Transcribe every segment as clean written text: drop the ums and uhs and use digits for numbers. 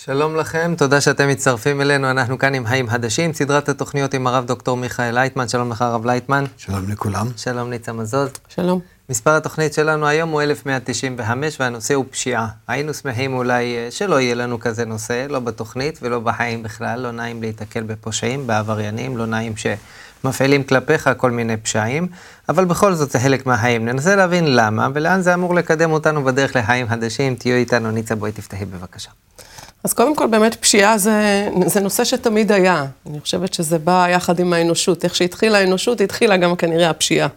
שלום לכם, תודה שאתם מצטרפים אלינו, אנחנו כאן עם חיים חדשים, סדרת התוכניות עם הרב דוקטור מיכאל לייטמן. שלום לך הרב לייטמן. שלום לכולם. שלום ניצה מזוז. שלום. מספר התוכנית שלנו היום הוא 1195 והנושא הוא פשיעה. היינו שמחים אולי שלא יהיה לנו כזה נושא, לא בתוכנית ולא בחיים בכלל, לא נעים להתקל בפושעים, בעבריינים, לא נעים שמפעילים כלפיך כל מיני פשעים, אבל בכל זאת זה חלק מהחיים. ננסה להבין למה ולאן זה אמור לקדם אותנו בדרך לחיים חדשים. תהיו איתנו. ניצה, בואי תפתחי בבקשה. אז קודם כל באמת פשיעה זה נושא שתמיד היה. אני חושבת שזה בא יחד עם האנושות. איך שהתחילה האנושות, התחילה גם כנראה הפשיעה.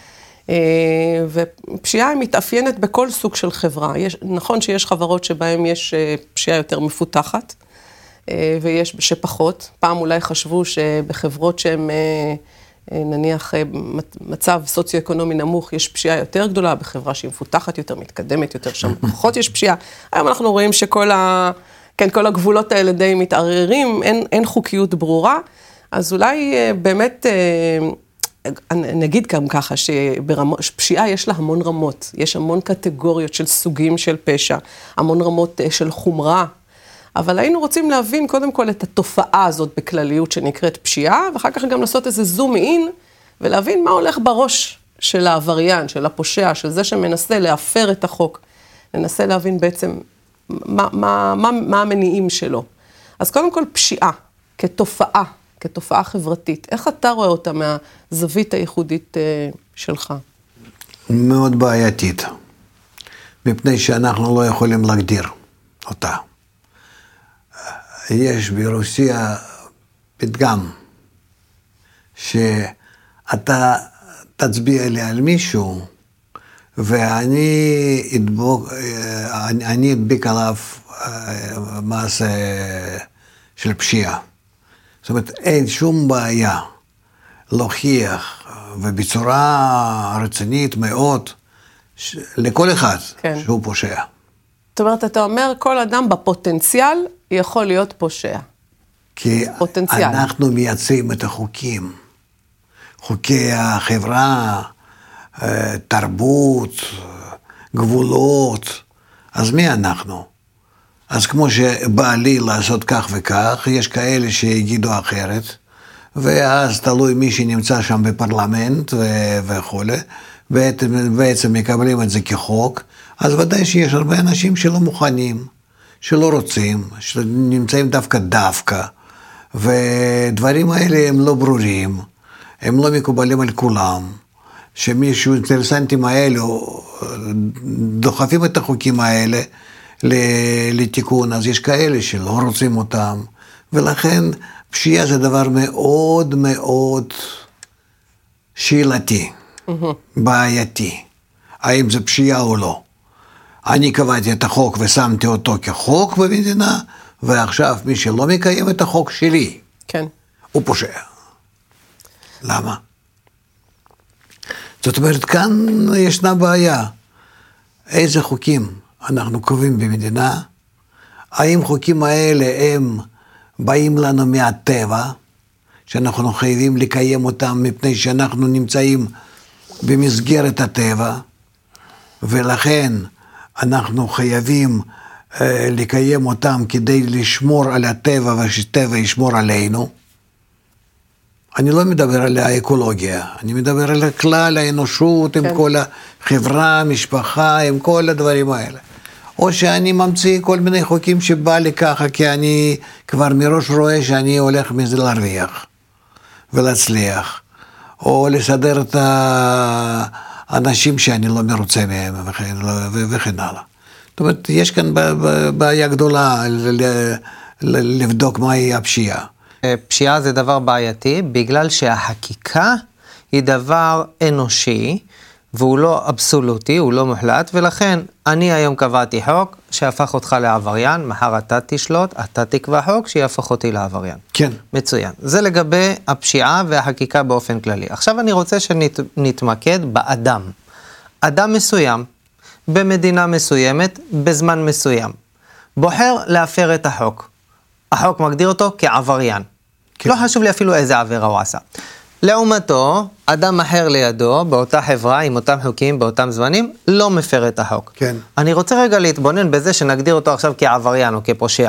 ופשיעה מתאפיינת בכל סוג של חברה. נכון שיש חברות שבהן יש פשיעה יותר מפותחת, ויש שפחות. פעם אולי חשבו שבחברות שהן נניח מצב סוציו-אקונומי נמוך, יש פשיעה יותר גדולה, בחברה שהיא מפותחת יותר, מתקדמת יותר, שם פחות יש פשיעה. היום אנחנו רואים שכל כל הגבולות האלה די מתערערים, אין חוקיות ברורה, אז אולי באמת, נגיד גם ככה, שפשיעה יש לה המון רמות, יש המון קטגוריות של סוגים של פשע, המון רמות של חומרה, אבל היינו רוצים להבין קודם כל את התופעה הזאת בכלליות שנקראת פשיעה, ואחר כך גם לעשות איזה זום אין, ולהבין מה הולך בראש של העבריין, של הפושע, של זה שמנסה להפר את החוק, ננסה להבין בעצם מה המניעים שלו. אז קודם כל פשיעה, כתופעה חברתית. איך אתה רואה אותה מהזווית הייחודית שלך? מאוד בעייתית, מפני שאנחנו לא יכולים להגדיר אותה. יש ברוסיה פתגם, שאתה תצביע לי על מישהו, ואני אדביק עליו מעשה של פשיעה. זאת אומרת, אין שום בעיה להוכיח, ובצורה רצינית מאוד, לכל אחד שהוא פושע. זאת אומרת, אתה אומר, כל אדם בפוטנציאל יכול להיות פושע. כי אנחנו מייצרים את החוקים. חוקי החברה, תרבות, גבולות, אז מי אנחנו? אז כמו שבא לי לעשות כך וכך, יש כאלה שיגידו אחרת, ואז תלוי מי שנמצא שם בפרלמנט וכו', בעצם מקבלים את זה כחוק, אז ודאי שיש הרבה אנשים שלא מוכנים, שלא רוצים, שנמצאים דווקא, ודברים האלה הם לא ברורים, הם לא מקובלים על כולם, שמישהו אינטרסנטים האלו דוחפים את החוקים האלה לתיקון, אז יש כאלה שלא רוצים אותם, ולכן פשיעה זה דבר מאוד מאוד שאלתי, בעייתי. האם זה פשיעה או לא? אני קבעתי את החוק ושמתי אותו כחוק במדינה, ועכשיו מי שלא מקיים את החוק שלי, הוא פושע. למה? זאת אומרת, כאן ישנה בעיה. איזה חוקים אנחנו קובעים במדינה? האם חוקים האלה הם באים לנו מהטבע, שאנחנו חייבים לקיים אותם מפני שאנחנו נמצאים במסגרת הטבע, ולכן אנחנו חייבים לקיים אותם כדי לשמור על הטבע ושהטבע ישמור עלינו? אני לא מדבר על האקולוגיה, אני מדבר על כלל האנושות, עם כל החברה, המשפחה, עם כל הדברים האלה. או שאני ממציא כל מיני חוקים שבא לי ככה, כי אני כבר מראש רואה שאני הולך מזה להרוויח ולהצליח, או לסדר את האנשים שאני לא מרוצה מהם וכן הלאה. זאת אומרת, יש כאן בעיה גדולה לבדוק מהי הפשיעה. פשיעה זה דבר בעייתי, בגלל שהחקיקה היא דבר אנושי, והוא לא אבסולוטי, הוא לא מוחלט, ולכן אני היום קבעתי חוק שהפך אותך לעבריין, מחר אתה תשלוט, אתה תקבע חוק שיהפוך אותי לעבריין. כן. מצוין. זה לגבי הפשיעה והחקיקה באופן כללי. עכשיו אני רוצה שנתמקד באדם. אדם מסוים, במדינה מסוימת, בזמן מסוים, בוחר להפר את החוק. החוק מגדיר אותו כעבריין. כן. לא חשוב לי אפילו איזה עבירה הוא עשה. לעומתו, אדם אחר לידו, באותה חברה, עם אותם חוקים, באותם זמנים, לא מפר את החוק. כן. אני רוצה רגע להתבונן בזה שנגדיר אותו עכשיו כעבריין או כפושע.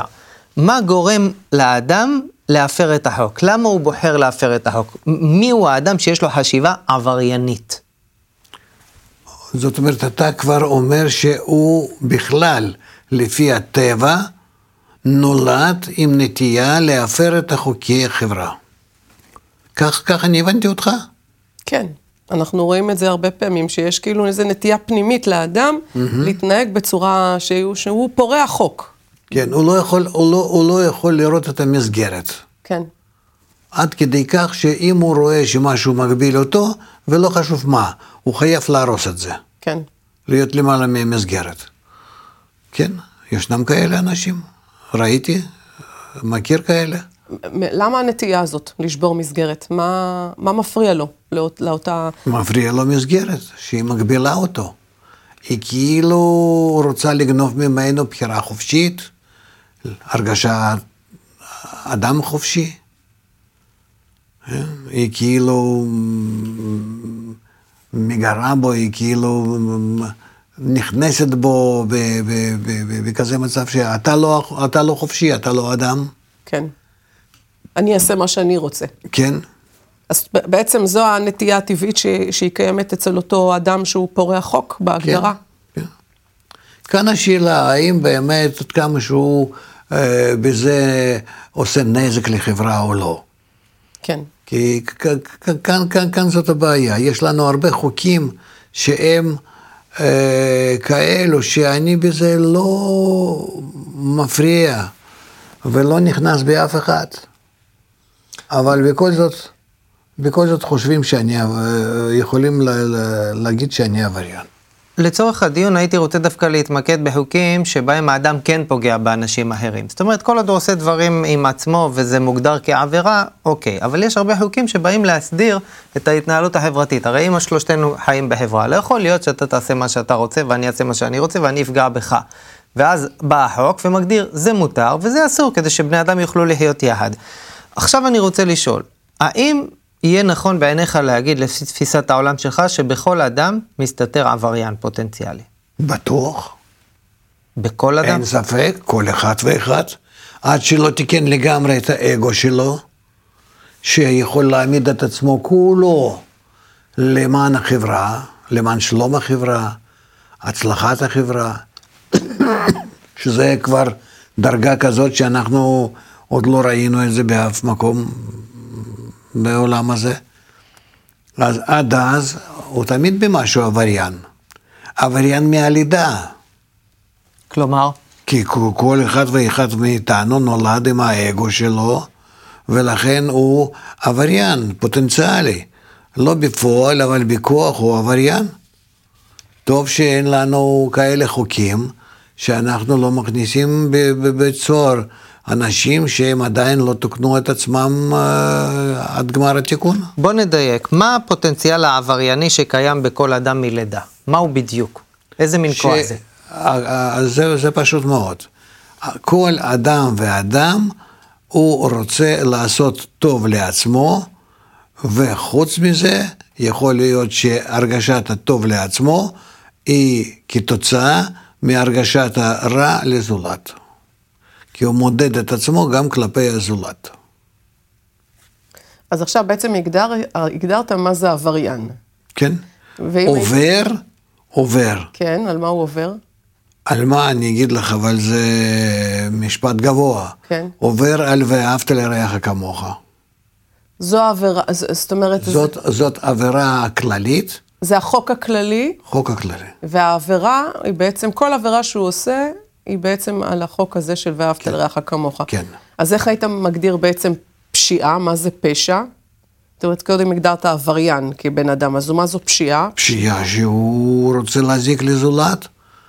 מה גורם לאדם להפר את החוק? למה הוא בוחר להפר את החוק? מי הוא האדם שיש לו חשיבה עבריינית? זאת אומרת, אתה כבר אומר שהוא בכלל, לפי הטבע, נולד עם נטייה להפר את החוקי החברה. כך אני הבנתי אותך? כן. אנחנו רואים את זה הרבה פעמים, שיש כאילו איזו נטייה פנימית לאדם, להתנהג בצורה שהוא פורע חוק. כן, הוא לא יכול לראות את המסגרת. כן. עד כדי כך שאם הוא רואה שמשהו מגביל אותו, ולא חשוב מה, הוא חייב להרוס את זה. כן. להיות למעלה מהמסגרת. כן, ישנם כאלה אנשים. ראיתי, מכיר כאלה. למה הנטייה הזאת לשבור מסגרת? מה מפריע לו לאותה... מפריע לו מסגרת, שהיא מגבילה אותו. היא כאילו רוצה לגנוב ממנו בחירה חופשית, הרגשה אדם חופשי. היא כאילו מגרה בו, היא כאילו נכנסת בו בכזה מצב שאתה לא חופשי, אתה לא אדם. כן. אני אעשה מה שאני רוצה. כן. אז בעצם זו הנטייה הטבעית שהיא קיימת אצל אותו אדם שהוא פורע חוק בהגדרה. כן, כן. כאן השאלה, האם באמת עד כמה שהוא בזה עושה נזק לחברה או לא. כן. כי כאן זאת הבעיה. יש לנו הרבה חוקים שהם כאלו שאני בזה לא מפריע ולא נכנס באף אחד. אבל בכל זאת חושבים יכולים להגיד שאני עבריין. לצורך הדיון הייתי רוצה דווקא להתמקד בחוקים שבהם האדם כן פוגע באנשים אחרים. זאת אומרת, כל עוד הוא עושה דברים עם עצמו וזה מוגדר כעבירה, אוקיי. אבל יש הרבה חוקים שבאים להסדיר את ההתנהלות החברתית. הרי אם שלושתנו חיים בחברה, לא יכול להיות שאתה תעשה מה שאתה רוצה ואני אעשה מה שאני רוצה ואני אפגע בך. ואז בא החוק ומגדיר, זה מותר וזה אסור כדי שבני אדם יוכלו לחיות יחד. עכשיו אני רוצה לשאול, האם יהיה נכון בעיניך להגיד לפי תפיסת העולם שלך שבכל אדם מסתתר עבריין פוטנציאלי? בטוח. בכל אדם? אין ספק, כל אחד ואחד. עד שלא תיקן לגמרי את האגו שלו, שיכול להעמיד את עצמו כולו למען החברה, למען שלום החברה, הצלחת החברה, שזה כבר דרגה כזאת שאנחנו עוד לא ראינו את זה באף מקום בעולם הזה. אז עד אז הוא תמיד במשהו עבריין. עבריין מהלידה. כלומר? כי כל אחד ואחד מאיתנו נולד עם האגו שלו, ולכן הוא עבריין פוטנציאלי. לא בפועל, אבל בכוח הוא עבריין. טוב שאין לנו כאלה חוקים, שאנחנו לא מכניסים בצור אנשים שהם עדיין לא תוקנו את עצמם עד גמר התיקון. בוא נדייק, מה הפוטנציאל העברייני שקיים בכל אדם מלידה? מהו בדיוק? איזה מין כוח זה? זה פשוט מאוד. כל אדם ואדם הוא רוצה לעשות טוב לעצמו, וחוץ מזה יכול להיות שהרגשת הטוב לעצמו היא כתוצאה מהרגשת הרע לזולת. כי הוא מודד את עצמו גם כלפי הזולת. אז עכשיו בעצם הגדרת מה זה עבריין. כן. עובר. כן, על מה הוא עובר? על מה אני אגיד לך, אבל זה משפט גבוה. כן. עובר על ואהבת לרעך כמוך. זו עבירה, זאת אומרת... זאת עבירה כללית. זה החוק הכללי. חוק הכללי. והעבירה היא בעצם, כל עבירה שהוא עושה, היא בעצם על החוק הזה של ואהבת לרעך כמוך. כן. אז איך היית מגדיר בעצם פשיעה? מה זה פשע? זאת אומרת, קודם הגדרת עבריין כבן אדם, אז מה זו פשיעה? פשיעה שהוא רוצה להזיק לזולת.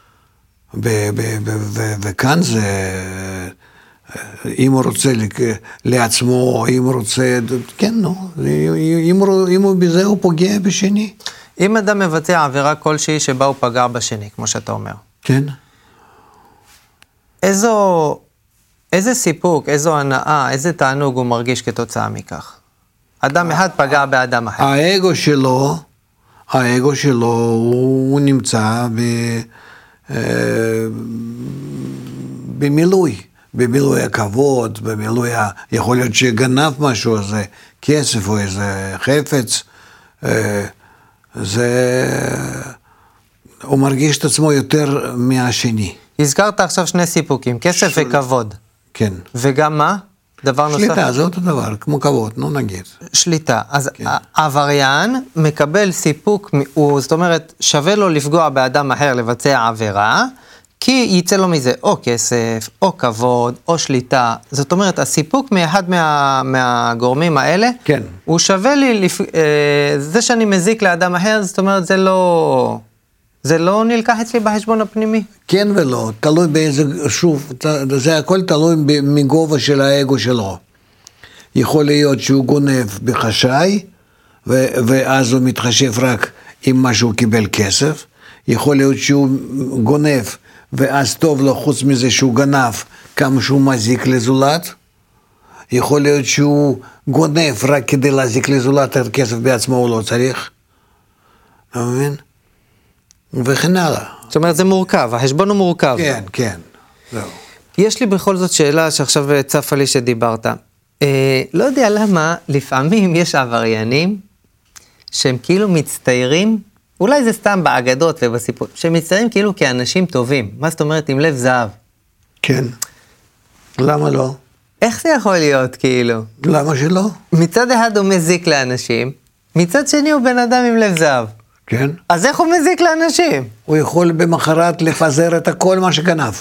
וכאן זה, אם הוא רוצה לעצמו, אם הוא רוצה, כן, נו, אם הוא בזה הוא פוגע בשני. אם אדם מבצע עבירה כלשהי שבה הוא פגע בשני, כמו שאתה אומר. כן. איזה סיפוק, איזו הנאה, איזה תענוג הוא מרגיש כתוצאה מכך? אדם אחד פגע באדם אחר. האגו שלו הוא נמצא במילוי, במילוי הכבוד, יכול להיות שגנב משהו, איזה כסף או איזה חפץ, הוא מרגיש את עצמו יותר מהשני. הזכרת עכשיו שני סיפוקים, כסף וכבוד. כן. וגם מה? דבר נוסף? שליטה, זה אותו דבר, כמו כבוד, נו נגיד. שליטה. אז העבריין מקבל סיפוק, זאת אומרת, שווה לו לפגוע באדם אחר לבצע עבירה, כי יצא לו מזה או כסף, או כבוד, או שליטה. זאת אומרת, הסיפוק מאחד מהגורמים האלה, כן. הוא שווה לי, זה שאני מזיק לאדם אחר, זאת אומרת, זה לא נלקח אצלי בחשבון הפנימי. כן ולא, תלוי באיזה, שוב, זה הכל תלוי מגובה של האגו שלו. יכול להיות שהוא גונב בחשאי, ואז הוא מתחשב רק עם מה שהוא קיבל כסף. יכול להיות שהוא גונב, ואז טוב לו חוץ מזה שהוא גנב, כמה שהוא מזיק לזולת. יכול להיות שהוא גונב רק כדי להזיק לזולת, את הכסף בעצמו הוא לא צריך. אתה מבין? וכן הלאה. זאת אומרת, זה מורכב, החשבון הוא מורכב. כן, כן. זהו. יש לי בכל זאת שאלה שעכשיו צפה לי שדיברת. לא יודע למה, לפעמים יש עבריינים שהם כאילו מצטיירים, אולי זה סתם באגדות ובסיפור, שהם מצטיירים כאילו כאנשים טובים. מה זאת אומרת, עם לב זהב? כן. למה לא? איך זה יכול להיות כאילו? למה שלא? מצד אחד הוא מזיק לאנשים, מצד שני הוא בן אדם עם לב זהב. כן. אז איך הוא מזיק לאנשים? הוא יכול במחרת לפזר את הכל מה שגנב.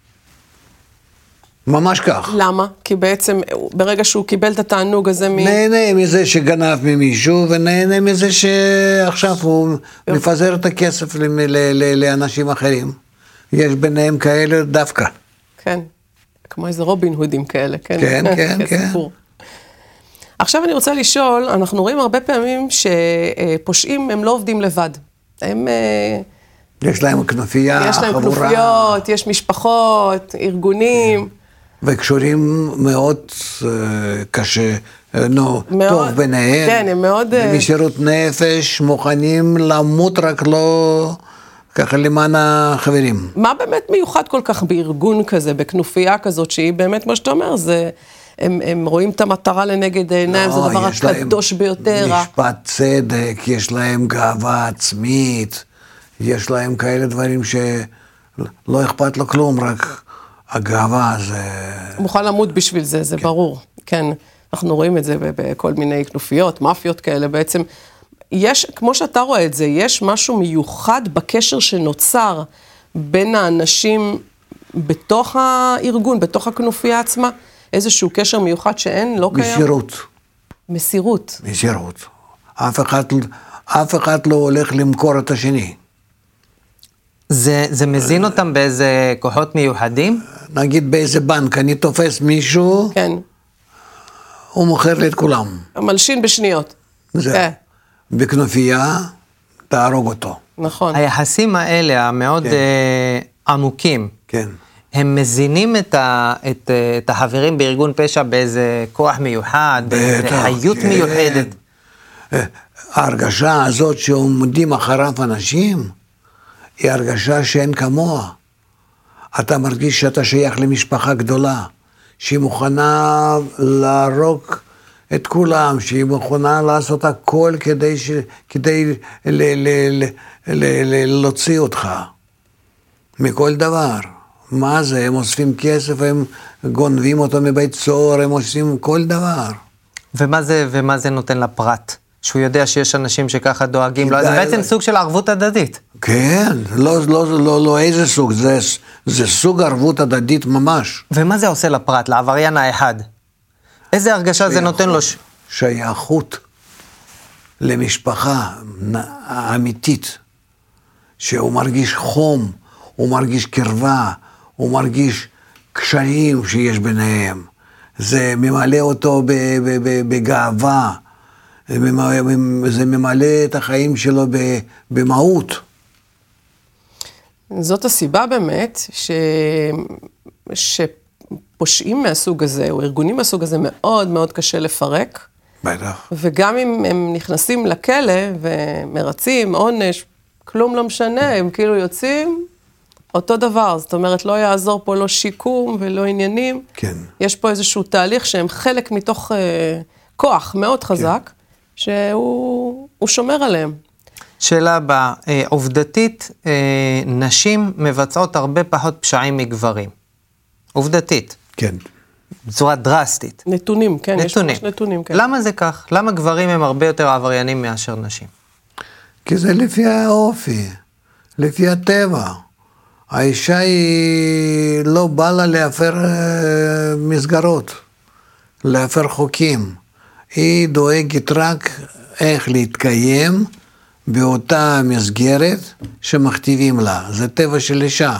ממש כך. למה? כי בעצם ברגע שהוא קיבל את התענוג הזה נהנה מזה שגנב ממישהו, ונהנה מזה שעכשיו הוא מפזר את הכסף לאנשים אחרים. יש ביניהם כאלה דווקא. כן, כמו איזה רובין הודים כאלה, כן? כן, כן, כן. עכשיו אני רוצה לשאול, אנחנו רואים הרבה פעמים שפושעים הם לא עובדים לבד. הם... יש להם כנופיה, חבורה. יש להם כנופיות, יש משפחות, ארגונים. וקשורים מאוד קשה, טוב ביניהם. כן, הם מאוד... במסירות נפש, מוכנים למות רק לא ככה למען החברים. מה באמת מיוחד כל כך בארגון כזה, בכנופיה כזאת, שהיא באמת, כמו שאתה אומר, זה... הם רואים את המטרה לנגד העיניים, זה הדבר הקדוש ביותר. משפט צדק, יש להם גאווה עצמית, יש להם כאלה דברים שלא אכפת לו כלום, רק הגאווה זה... הוא מוכן למות בשביל זה, זה ברור. כן, אנחנו רואים את זה בכל מיני כנופיות, מאפיות כאלה, בעצם יש, כמו שאתה רואה את זה, יש משהו מיוחד בקשר שנוצר בין האנשים בתוך הארגון, בתוך הכנופיה עצמה, איזשהו קשר מיוחד שאין, לא קיים? מסירות. מסירות. מסירות. אף אחד לא הולך למכור את השני. זה מזין אותם באיזה כוחות מיוחדים? נגיד באיזה בנק, אני תופס מישהו, כן. הוא מוכר לי את כולם. מלשין בשניות. זה. כן. בכנופיה, תהרוג אותו. נכון. היחסים האלה, המאוד עמוקים, כן. הם מזינים את החברים בארגון פשע באיזה כוח מיוחד, באיזה חיות מיוחדת. ההרגשה הזאת שעומדים אחריו אנשים, היא הרגשה שאין כמוה. אתה מרגיש שאתה שייך למשפחה גדולה, שהיא מוכנה להרוג את כולם, שהיא מוכנה לעשות הכל כדי להוציא אותך מכל דבר. מה זה? הם אוספים כסף, הם גונבים אותו מבית סוהר, הם עושים כל דבר. ומה זה נותן לפרט? שהוא יודע שיש אנשים שככה דואגים לו, זה בעצם סוג של ערבות הדדית. כן, לא איזה סוג, זה סוג ערבות הדדית ממש. ומה זה עושה לפרט, לעבריין האחד? איזה הרגשה זה נותן לו? שייכות למשפחה האמיתית, שהוא מרגיש חום, הוא מרגיש קרבה, הוא מרגיש קשרים שיש ביניהם. זה ממלא אותו בגאווה, זה ממלא את החיים שלו במהות. זאת הסיבה באמת שפושעים מהסוג הזה, או ארגונים מהסוג הזה, מאוד מאוד קשה לפרק. בטח. וגם אם הם נכנסים לכלא ומרצים עונש, כלום לא משנה, הם כאילו יוצאים, אותו דבר, זאת אומרת, לא יעזור פה לא שיקום ולא עניינים. כן. יש פה איזשהו תהליך שהם חלק מתוך כוח מאוד חזק, שהוא שומר עליהם. שאלה הבאה, עובדתית, נשים מבצעות הרבה פחות פשעים מגברים. עובדתית. כן. בצורה דרסטית. נתונים, כן, יש ממש נתונים, כן. למה זה כך? למה גברים הם הרבה יותר עבריינים מאשר נשים? כי זה לפי האופי, לפי הטבע. האישה היא לא באה לה להפר מסגרות, להפר חוקים. היא דואגת רק איך להתקיים באותה מסגרת שמכתיבים לה. זה טבע של אישה.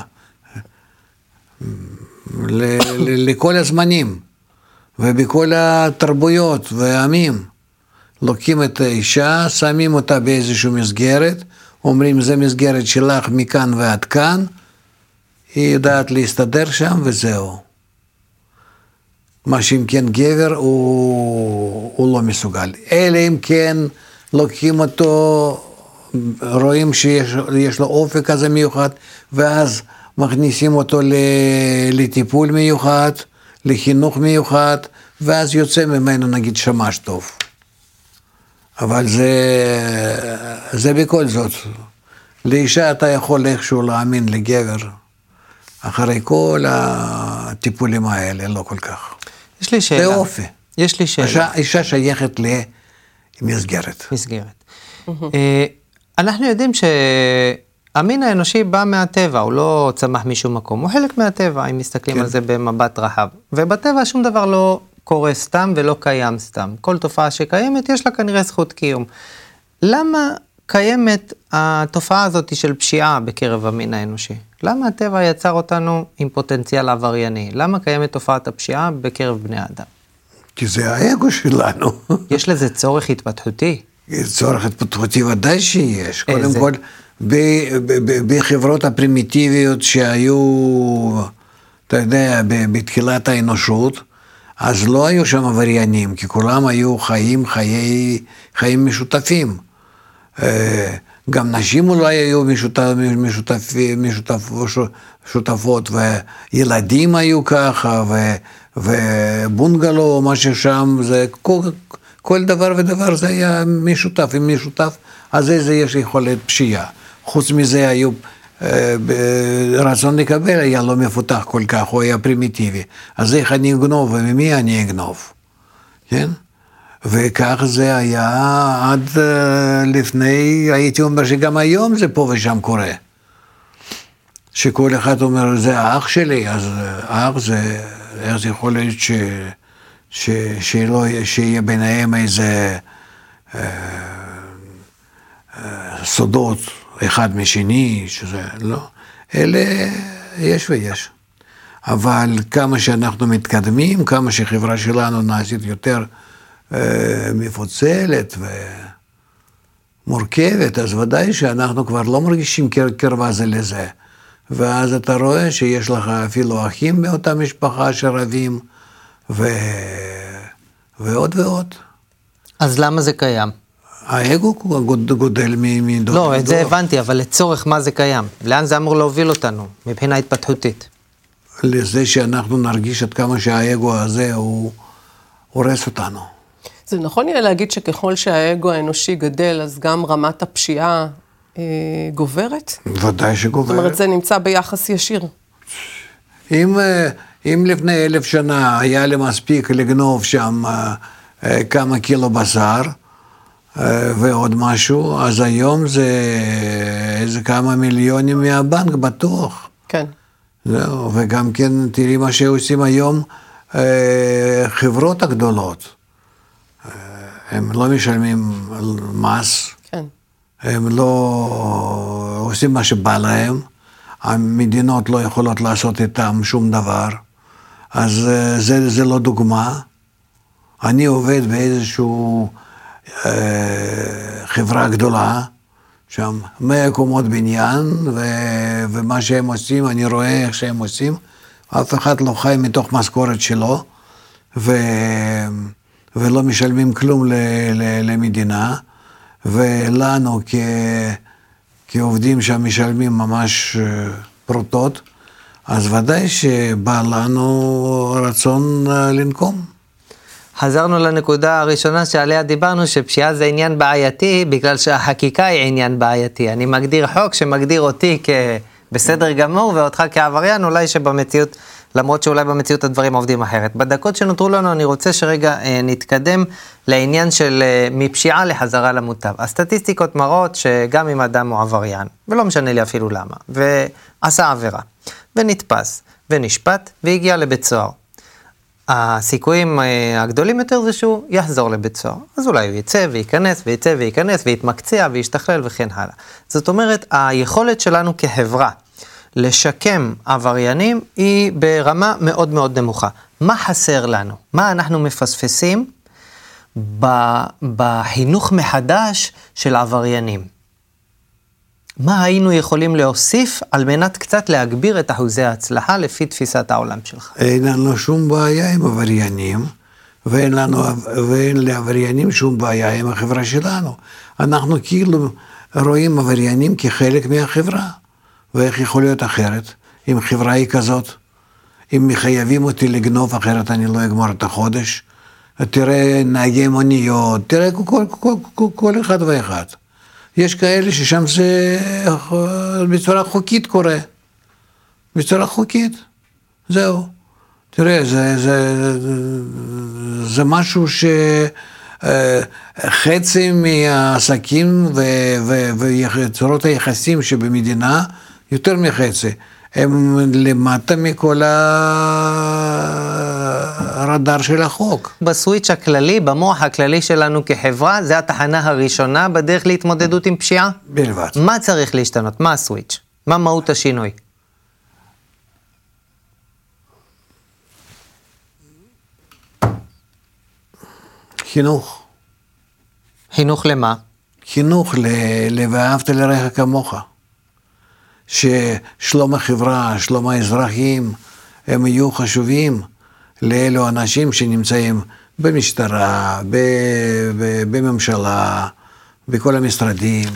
לכל הזמנים, ובכל התרבויות והעמים. לוקחים את האישה, שמים אותה באיזושהי מסגרת, אומרים, זה מסגרת שלך מכאן ועד כאן, היא יודעת להסתדר שם וזהו. מה שאם כן גבר, הוא לא מסוגל. אלא אם כן לוקחים אותו, רואים שיש לו אופק כזה מיוחד, ואז מכניסים אותו לטיפול מיוחד, לחינוך מיוחד, ואז יוצא ממנו נגיד שמש טוב. אבל זה בכל זאת. לאישה אתה יכול איכשהו להאמין לגבר, אחרי כל הטיפולים האלה, לא כל כך. יש לי שאלה. זה אופי. יש לי שאלה. אישה שייכת למסגרת. מסגרת. אנחנו יודעים שהמין האנושי בא מהטבע, הוא לא צמח משום מקום, הוא חלק מהטבע, אם מסתכלים על זה במבט רחב. ובטבע שום דבר לא קורה סתם ולא קיים סתם. כל תופעה שקיימת, יש לה כנראה זכות קיום. למה קיימת התופעה הזאת של פשיעה בקרב המין האנושי? למה הטבע יצר אותנו עם פוטנציאל עברייני? למה קיימת תופעת הפשיעה בקרב בני האדם? כי זה האגו שלנו. יש לזה צורך התפתחותי? צורך התפתחותי ודאי שיש. קודם כל, בחברות הפרימיטיביות שהיו, אתה יודע, בתחילת האנושות, אז לא היו שם עבריינים, כי כולם היו חיים משותפים. גם נשים אולי היו שותפות, וילדים היו ככה, ובונגלו, מה ששם, זה כל דבר ודבר זה היה משותף. אם משותף, אז איזה יש יכולת פשיעה. חוץ מזה היו, רצון לקבל היה לא מפותח כל כך, הוא היה פרימיטיבי. אז איך אני אגנוב וממי אני אגנוב? כן? וכך זה היה עד לפני, הייתי אומר שגם היום זה פה ושם קורה. שכל אחד אומר, זה האח שלי, אז האח זה, איך זה יכול להיות שיהיה ביניהם איזה סודות אחד משני, שזה לא, אלה יש ויש. אבל כמה שאנחנו מתקדמים, כמה שחברה שלנו נעשית יותר מפוצלת ומורכבת, אז ודאי שאנחנו כבר לא מרגישים קרבה זה לזה. ואז אתה רואה שיש לך אפילו אחים מאותה משפחה שרבים, ועוד ועוד. אז למה זה קיים? האגו גודל מדור. לא, את זה הבנתי, אבל לצורך מה זה קיים? לאן זה אמור להוביל אותנו, מבחינה התפתחותית? לזה שאנחנו נרגיש עד כמה שהאגו הזה הוא הורס אותנו. זה נכון יהיה להגיד שככל שהאגו האנושי גדל, אז גם רמת הפשיעה גוברת? ודאי שגוברת. זאת אומרת, זה נמצא ביחס ישיר. אם לפני 1000 שנה היה לי מספיק לגנוב שם כמה קילו בשר ועוד משהו, אז היום זה איזה כמה מיליונים מהבנק בטוח. כן. זהו, וגם כן תראי מה שעושים היום חברות הגדולות. הם לא משלמים מס, כן. הם לא עושים מה שבא להם, המדינות לא יכולות לעשות איתם שום דבר, אז זה לא דוגמה. אני עובד באיזשהו חברה גדולה, שם 100 קומות בניין, ומה שהם עושים, אני רואה איך שהם עושים, אף אחד לא חי מתוך משכורת שלו, ולא משלמים כלום למדינה, ולנו כעובדים שם משלמים ממש פרוטות, אז ודאי שבא לנו רצון לנקום. חזרנו לנקודה הראשונה שעליה דיברנו, שפשיעה זה עניין בעייתי, בגלל שהחקיקה היא עניין בעייתי. אני מגדיר חוק שמגדיר אותי כבסדר גמור, ואותך כעבריין, אולי שבמציאות, למרות שאולי במציאות הדברים עובדים אחרת. בדקות שנותרו לנו, אני רוצה שרגע נתקדם לעניין של מפשיעה לחזרה למוטב. הסטטיסטיקות מראות שגם אם אדם הוא עבריין, ולא משנה לי אפילו למה, ועשה עבירה, ונתפס, ונשפט, והגיע לבית סוהר. הסיכויים הגדולים יותר זה שהוא יחזור לבית סוהר. אז אולי הוא יצא וייכנס, וייצא וייכנס, ויתמקצע וישתכלל וכן הלאה. זאת אומרת, היכולת שלנו כחברה לשקם עבריינים היא ברמה מאוד מאוד נמוכה. מה חסר לנו? מה אנחנו מפספסים בחינוך מחדש של עבריינים? מה היינו יכולים להוסיף על מנת קצת להגביר את אחוזי ההצלחה לפי תפיסת העולם שלך? אין לנו שום בעיה עם עבריינים, ואין לעבריינים שום בעיה עם החברה שלנו. אנחנו כאילו רואים עבריינים כחלק מהחברה, ואיך יכול להיות אחרת, אם חברה היא כזאת, אם מחייבים אותי לגנוב, אחרת אני לא אגמור את החודש, תראה נהגי מוניות, תראה כל אחד ואחד. יש כאלה ששם זה בצורה חוקית קורה. בצורה חוקית. זהו. תראה, זה משהו שחצי מהעסקים וצורות היחסים שבמדינה, יותר מחצי, הם למטה מכל הרדאר של החוק. בסוויץ' הכללי, במוח הכללי שלנו כחברה, זה התחנה הראשונה בדרך להתמודדות עם פשיעה? בלבד. מה צריך להשתנות? מה הסוויץ'? מה מהות השינוי? חינוך. חינוך למה? חינוך ואהבת לרעך כמוך. ששלום החברה, שלום האזרחים, הם יהיו חשובים לאלו אנשים שנמצאים במשטרה, בממשלה, בכל המשרדים,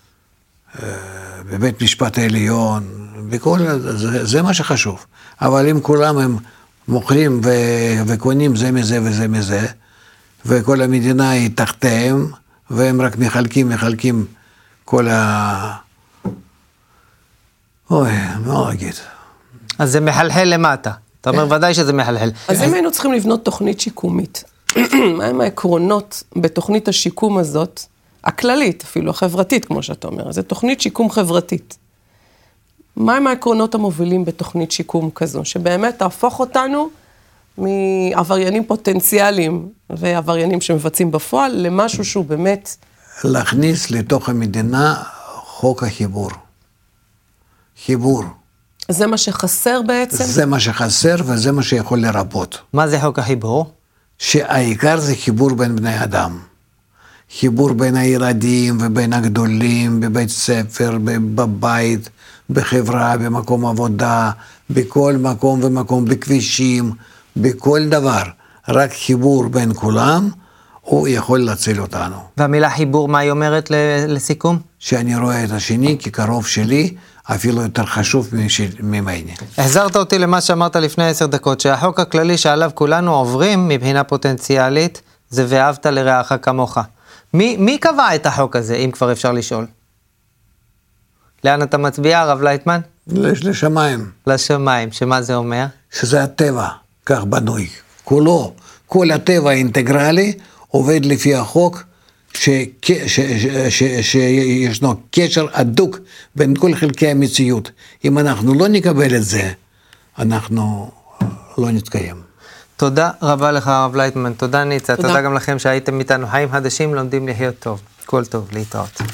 בבית משפט העליון, זה מה שחשוב. אבל אם כולם הם מוכרים וקונים זה מזה וזה מזה, וכל המדינה היא תחתיהם, והם רק מחלקים כל אוי, מה אגיד? אז זה מחלחל למטה. אתה אומר ודאי שזה מחלחל. אז אם היינו צריכים לבנות תוכנית שיקומית, מהם העקרונות בתוכנית השיקום הזאת, הכללית אפילו, החברתית כמו שאתה אומר, זה תוכנית שיקום חברתית. מהם העקרונות המובילים בתוכנית שיקום כזו, שבאמת תהפוך אותנו מעבריינים פוטנציאליים ועבריינים שמבצעים בפועל, למשהו שהוא באמת... להכניס לתוך המדינה חוק החיבור. חיבור. זה מה שחסר בעצם? זה מה שחסר וזה מה שיכול לרבות. מה זה חוק החיבור? שהעיקר זה חיבור בין בני אדם. חיבור בין הילדים ובין הגדולים, בבית ספר, בבית, בחברה, במקום עבודה, בכל מקום ומקום, בכבישים, בכל דבר. רק חיבור בין כולם, הוא יכול להציל אותנו. והמילה חיבור, מה היא אומרת לסיכום? שאני רואה את השני כקרוב שלי, אפילו יותר חשוב ממני. החזרת אותי למה שאמרת לפני 10 דקות, שהחוק הכללי שעליו כולנו עוברים מבחינה פוטנציאלית, זה ואהבת לרעך כמוך. מי קבע את החוק הזה, אם כבר אפשר לשאול? לאן אתה מצביע, הרב לייטמן? לשמיים. לשמיים, שמה זה אומר? שזה הטבע, כך בנוי. כולו, כל הטבע האינטגרלי עובד לפי החוק, שישנו קשר הדוק בין כל חלקי המציאות. אם אנחנו לא נקבל את זה, אנחנו לא נתקיים. תודה רבה לך הרב לייטמן, תודה ניצה, תודה גם לכם שהייתם איתנו. חיים חדשים לומדים לחיות טוב. כל טוב, להתראות.